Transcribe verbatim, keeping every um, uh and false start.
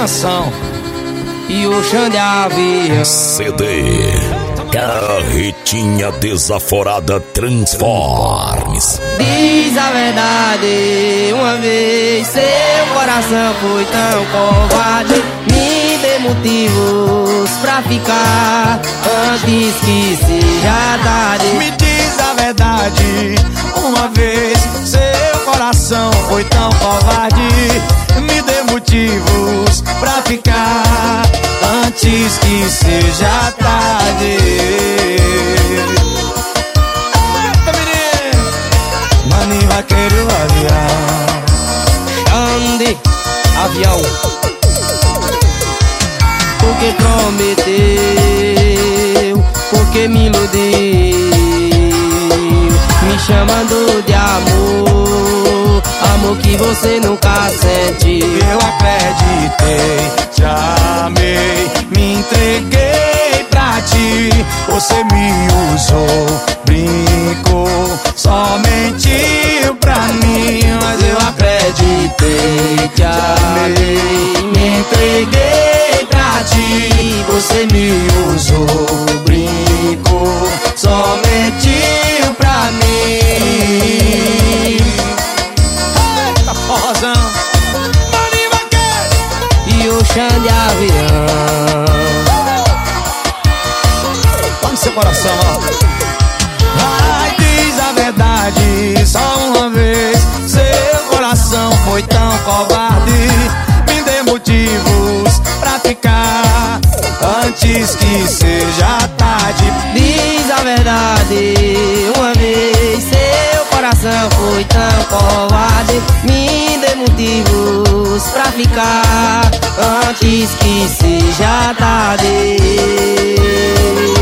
enganação. E o chão de avião. C D Carretinha Desaforada Transformes. Diz a verdade, uma vez seu coração foi tão covarde. Me dê motivos pra ficar antes que seja tarde. Me diz a verdade, uma vez seu coração foi tão covarde. Me dê motivos pra ficar antes que seja tarde. Eita, menino! Maninho vaqueiro avião. Ande, avião. Porque prometeu, porque me iludiu, me chamando de amor, amor que você nunca sentiu. Eu acreditei, te amei, me entreguei pra ti. Você me usou, brincou, só mentiu pra mim. Mas eu acreditei, te amei, me entreguei pra ti. Você me usou, brincou, só mentiu pra mim. Eita porrozão, Maninho Vaqueiro. E o chão de avião. Vai no seu coração, ó. Ai, diz a verdade, só uma vez seu coração foi tão covarde. Me dê motivos pra ficar antes que seja tarde. Diz a verdade, uma vez seu coração foi tão covarde. Me dê motivos pra ficar antes que seja tarde.